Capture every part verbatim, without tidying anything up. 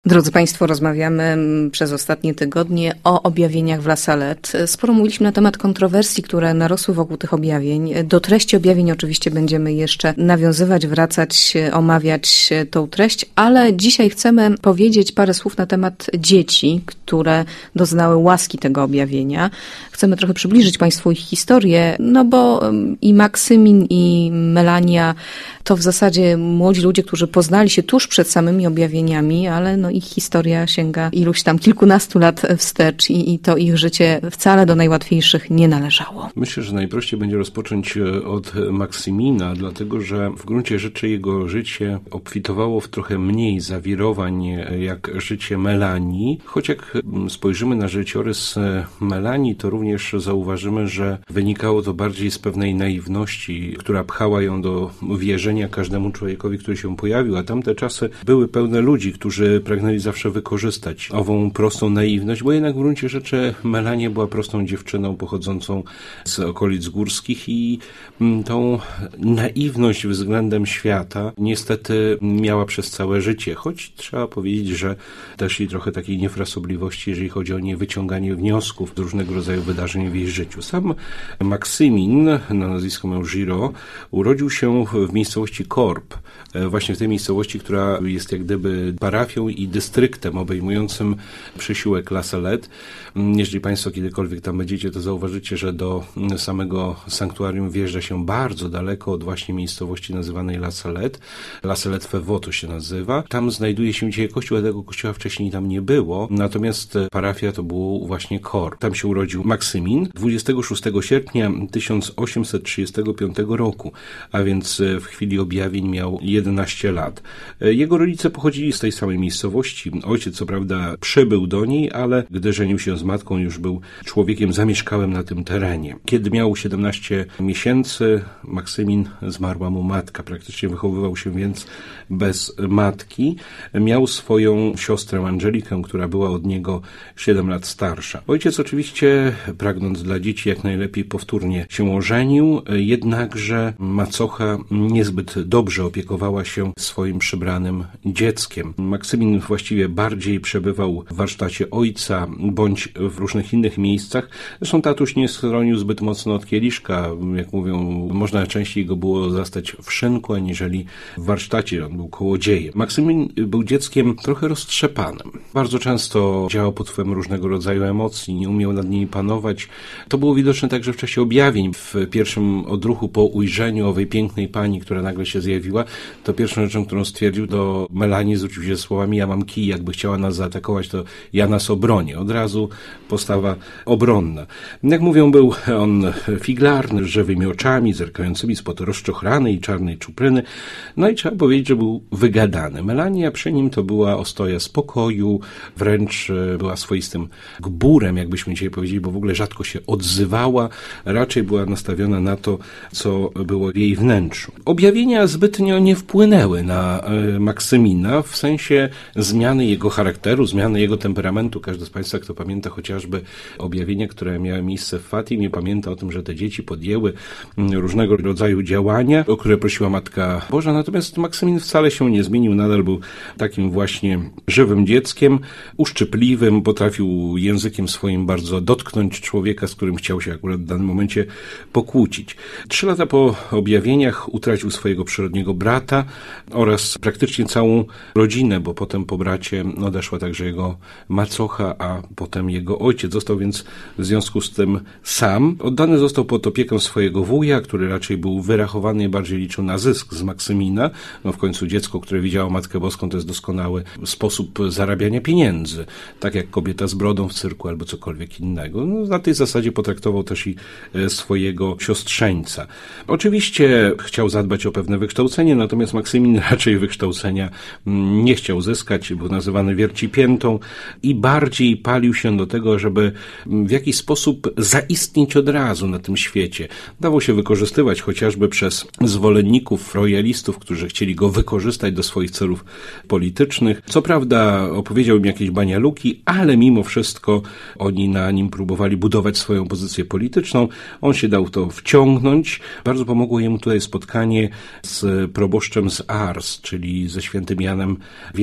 Drodzy Państwo, rozmawiamy przez ostatnie tygodnie o objawieniach w La Salette. Sporo mówiliśmy na temat kontrowersji, które narosły wokół tych objawień. Do treści objawień oczywiście będziemy jeszcze nawiązywać, wracać, omawiać tą treść, ale dzisiaj chcemy powiedzieć parę słów na temat dzieci, które doznały łaski tego objawienia. Chcemy trochę przybliżyć Państwu ich historię, no bo i Maksymin, i Melania to w zasadzie młodzi ludzie, którzy poznali się tuż przed samymi objawieniami, ale no ich historia sięga iluś tam kilkunastu lat wstecz i, i to ich życie wcale do najłatwiejszych nie należało. Myślę, że najprościej będzie rozpocząć od Maksymina, dlatego że w gruncie rzeczy jego życie obfitowało w trochę mniej zawirowań jak życie Melanii. Choć jak spojrzymy na życiorys Melanii, to również zauważymy, że wynikało to bardziej z pewnej naiwności, która pchała ją do wierzenia każdemu człowiekowi, który się pojawił, a tamte czasy były pełne ludzi, którzy pragnęli zawsze wykorzystać ową prostą naiwność, bo jednak w gruncie rzeczy Melania była prostą dziewczyną pochodzącą z okolic górskich i tą naiwność względem świata niestety miała przez całe życie, choć trzeba powiedzieć, że też i trochę takiej niefrasobliwości, jeżeli chodzi o niewyciąganie wniosków z różnego rodzaju wydarzeń w jej życiu. Sam Maksymin, na nazwisko miał Giraud, urodził się w miejscowości Corp, właśnie w tej miejscowości, która jest jak gdyby parafią i dystryktem obejmującym przysiłek La Salette. Jeżeli Państwo kiedykolwiek tam będziecie, to zauważycie, że do samego sanktuarium wjeżdża się bardzo daleko od właśnie miejscowości nazywanej La Salette. La Salette-Fevaux to się nazywa. Tam znajduje się dzisiaj kościół, a tego kościoła wcześniej tam nie było. Natomiast parafia to było właśnie Corp. Tam się urodził Maksymin dwudziestego szóstego sierpnia tysiąc osiemset trzydziestego piątego roku, a więc w chwili objawień miał jedenaście lat. Jego rodzice pochodzili z tej samej miejscowości. Ojciec co prawda przybył do niej, ale gdy żenił się z matką, już był człowiekiem zamieszkałym na tym terenie. Kiedy miał siedemnaście miesięcy, Maksymin zmarła mu matka. Praktycznie wychowywał się więc bez matki. Miał swoją siostrę Angelikę, która była od niego siedem lat starsza. Ojciec oczywiście, pragnąc dla dzieci jak najlepiej, powtórnie się ożenił, jednakże macocha niezbyt dobrze opiekowała się swoim przybranym dzieckiem. Maksymin właściwie bardziej przebywał w warsztacie ojca, bądź w różnych innych miejscach. Zresztą tatuś nie schronił zbyt mocno od kieliszka. Jak mówią, można częściej go było zastać w szynku, aniżeli w warsztacie. On był kołodziejem. Maksymin był dzieckiem trochę roztrzepanym. Bardzo często działał pod wpływem różnego rodzaju emocji, nie umiał nad nimi panować. To było widoczne także w czasie objawień. W pierwszym odruchu po ujrzeniu owej pięknej pani, która nagle się zjawiła, to pierwszą rzeczą, którą stwierdził, do Melanii zwrócił się słowami: ja mam kij, jakby chciała nas zaatakować, to ja nas obronię. Od razu postawa obronna. Jak mówią, był on figlarny, z żywymi oczami, zerkającymi spod rozczochrany i czarnej czupryny. No i trzeba powiedzieć, że był wygadany. Melania przy nim to była ostoja spokoju, wręcz była swoistym gburem, jakbyśmy dzisiaj powiedzieli, bo w ogóle rzadko się odzywała, raczej była nastawiona na to, co było w jej wnętrzu. Objawienia zbytnio nie wpłynęły na e, Maksymina w sensie zmiany jego charakteru, zmiany jego temperamentu. Każdy z Państwa, kto pamięta chociażby objawienia, które miały miejsce w Fatimie, pamięta o tym, że te dzieci podjęły różnego rodzaju działania, o które prosiła Matka Boża, natomiast Maksymin wcale się nie zmienił, nadal był takim właśnie żywym dzieckiem, uszczypliwym, potrafił językiem swoim bardzo dotknąć człowieka, z którym chciał się akurat w danym momencie pokłócić. Trzy lata po objawieniach utracił swojego przyrodniego brata oraz praktycznie całą rodzinę, bo potem po bracie odeszła także jego macocha, a potem jego ojciec. Został więc w związku z tym sam. Oddany został pod opiekę swojego wuja, który raczej był wyrachowany i bardziej liczył na zysk z Maksymina. No w końcu dziecko, które widziało Matkę Boską, to jest doskonały sposób zarabiania pieniędzy. Tak jak kobieta z brodą w cyrku albo cokolwiek innego. No, na tej zasadzie potraktował też i swojego siostrzeńca. Oczywiście chciał zadbać o pewne wykształcenie, natomiast Maksymin raczej wykształcenia nie chciał zyskać, był nazywany wiercipiętą i bardziej palił się do tego, żeby w jakiś sposób zaistnieć od razu na tym świecie. Dawał się wykorzystywać chociażby przez zwolenników, royalistów, którzy chcieli go wykorzystać do swoich celów politycznych. Co prawda opowiedział im jakieś banialuki, ale mimo wszystko oni na nim próbowali budować swoją pozycję polityczną. On się dał w to wciągnąć. Bardzo pomogło jemu tutaj spotkanie z proboszczem z Ars, czyli ze świętym Janem Wianejem,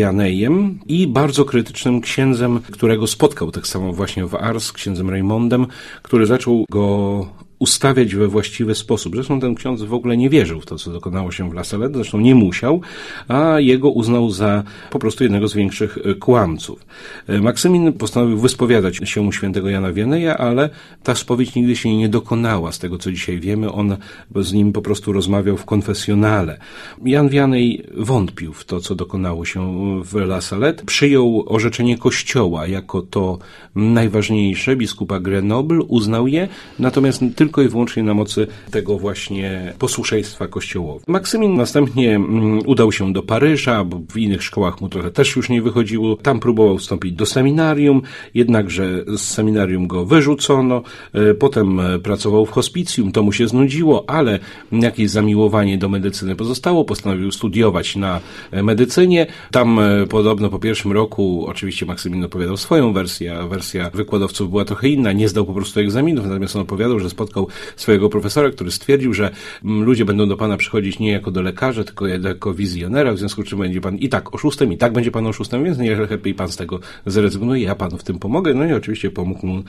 człowiekiem i bardzo krytycznym księdzem, którego spotkał tak samo właśnie w Ars, księdzem Raymondem, który zaczął go ustawiać we właściwy sposób. Zresztą ten ksiądz w ogóle nie wierzył w to, co dokonało się w La Salette, zresztą nie musiał, a jego uznał za po prostu jednego z większych kłamców. Maksymin postanowił wyspowiadać się u świętego Jana Wianeja, ale ta spowiedź nigdy się nie dokonała. Z tego, co dzisiaj wiemy, on z nim po prostu rozmawiał w konfesjonale. Jan Wianej wątpił w to, co dokonało się w La Salette. Przyjął orzeczenie Kościoła jako to najważniejsze. Biskupa Grenoble uznał je, natomiast tylko tylko i wyłącznie na mocy tego właśnie posłuszeństwa kościołowi. Maksymin następnie mm, udał się do Paryża, bo w innych szkołach mu trochę też już nie wychodziło. Tam próbował wstąpić do seminarium, jednakże z seminarium go wyrzucono. E, potem pracował w hospicjum, to mu się znudziło, ale jakieś zamiłowanie do medycyny pozostało. Postanowił studiować na medycynie. Tam e, podobno po pierwszym roku, oczywiście Maksymin opowiadał swoją wersję, a wersja wykładowców była trochę inna. Nie zdał po prostu egzaminów, natomiast on opowiadał, że spotkał swojego profesora, który stwierdził, że ludzie będą do pana przychodzić nie jako do lekarza, tylko jako wizjonera, w związku z czym będzie pan i tak oszustem, i tak będzie pan oszustem, więc nie lepiej pan z tego zrezygnuje, ja panu w tym pomogę. No i oczywiście pomógł mu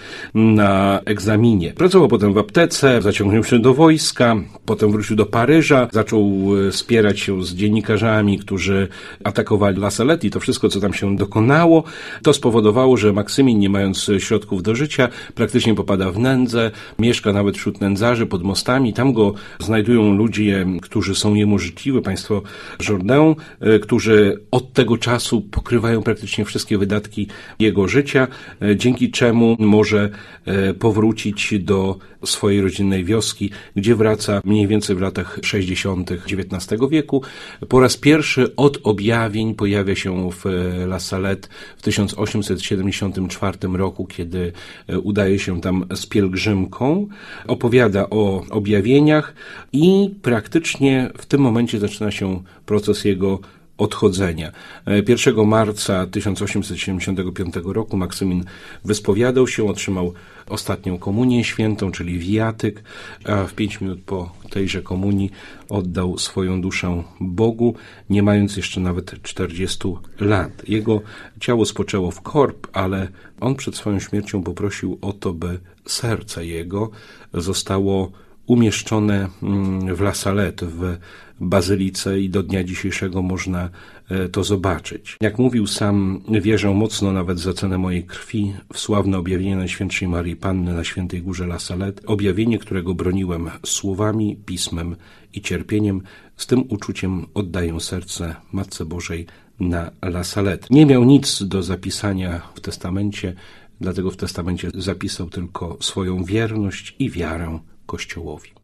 na egzaminie. Pracował potem w aptece, zaciągnął się do wojska, potem wrócił do Paryża, zaczął spierać się z dziennikarzami, którzy atakowali La Salette i to wszystko, co tam się dokonało. To spowodowało, że Maksymin, nie mając środków do życia, praktycznie popada w nędzę, mieszka nawet wśród nędzarzy pod mostami. Tam go znajdują ludzie, którzy są jemu życzliwi, państwo Jourdain, którzy od tego czasu pokrywają praktycznie wszystkie wydatki jego życia, dzięki czemu może powrócić do swojej rodzinnej wioski, gdzie wraca mniej więcej w latach sześćdziesiątych dziewiętnastego wieku. Po raz pierwszy od objawień pojawia się w La Salette w tysiąc osiemset siedemdziesiątym czwartym roku, kiedy udaje się tam z pielgrzymką. Opowiada o objawieniach i praktycznie w tym momencie zaczyna się proces jego odchodzenia. pierwszego marca tysiąc osiemset siedemdziesiątego piątego roku Maksymin wyspowiadał się, otrzymał ostatnią komunię świętą, czyli wiatyk, a w pięć minut po tejże komunii oddał swoją duszę Bogu, nie mając jeszcze nawet czterdziestu lat. Jego ciało spoczęło w Korp, ale on przed swoją śmiercią poprosił o to, by serce jego zostało umieszczone w La Salette, w bazylice i do dnia dzisiejszego można to zobaczyć. Jak mówił sam, wierzę mocno nawet za cenę mojej krwi w sławne objawienie Najświętszej Maryi Panny na Świętej Górze La Salette, objawienie, którego broniłem słowami, pismem i cierpieniem. Z tym uczuciem oddaję serce Matce Bożej na La Salette. Nie miał nic do zapisania w testamencie, dlatego w testamencie zapisał tylko swoją wierność i wiarę Kościołowi.